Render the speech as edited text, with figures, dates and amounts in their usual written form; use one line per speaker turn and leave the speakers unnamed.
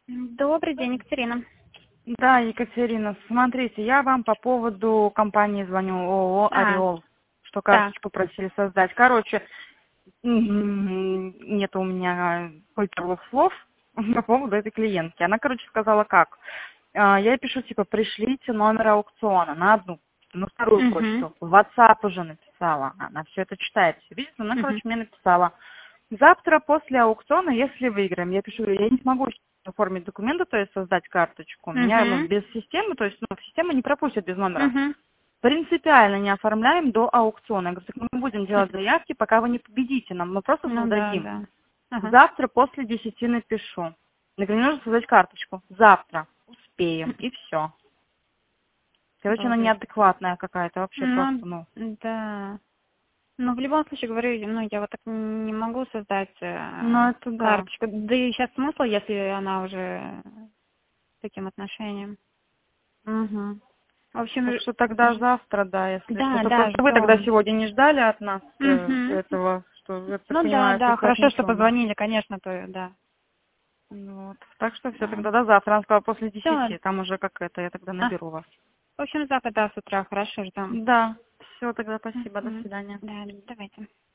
Добрый день, Екатерина.
Да, Екатерина, смотрите, я вам по поводу компании звоню, ООО «Ореол», что
Так.
карточку просили создать. Короче, нет у меня первых слов по поводу этой клиентки. Она, сказала как. Я ей пишу, пришлите номер аукциона на одну, на вторую
Угу.
почту. В WhatsApp уже написала. Она все это читает, все видит. Она,
Угу.
мне написала. Завтра после аукциона, если выиграем, я пишу, я не смогу оформить документы, то есть создать карточку. Меня,
Угу.
без системы, то есть, система не пропустит без номера.
Угу.
Принципиально не оформляем до аукциона. Я говорю, так мы не будем делать заявки, пока вы не победите нам, мы просто
Ну да,
создадим.
да. Ага.
Завтра после 10 напишу. Я говорю, нужно создать карточку. Завтра. Успеем. И все. Короче, она
Обалдеть.
неадекватная какая-то вообще
Ну,
просто,
да. Ну, в любом случае, говорю, я вот так не могу создать
Ну, это да.
карточку. Да и сейчас смысл, если она уже с таким отношением.
Угу.
В общем,
Так что тогда завтра, да, если что.
да,
Только
да,
чтобы вы тогда
ждем.
сегодня не ждали от нас
Угу.
этого, что, я так
Ну да,
понимаю,
да,
прислать
хорошо, что
ничего не.
позвонили, конечно, то да.
Вот. Так что все,
Да.
тогда до завтра. Она сказала после
Все.
10. Там уже как это, я тогда наберу вас.
В общем, завтра, да, с утра, хорошо, ждем.
Да. Все, тогда спасибо. До
Мгм.
свидания.
Да, давайте.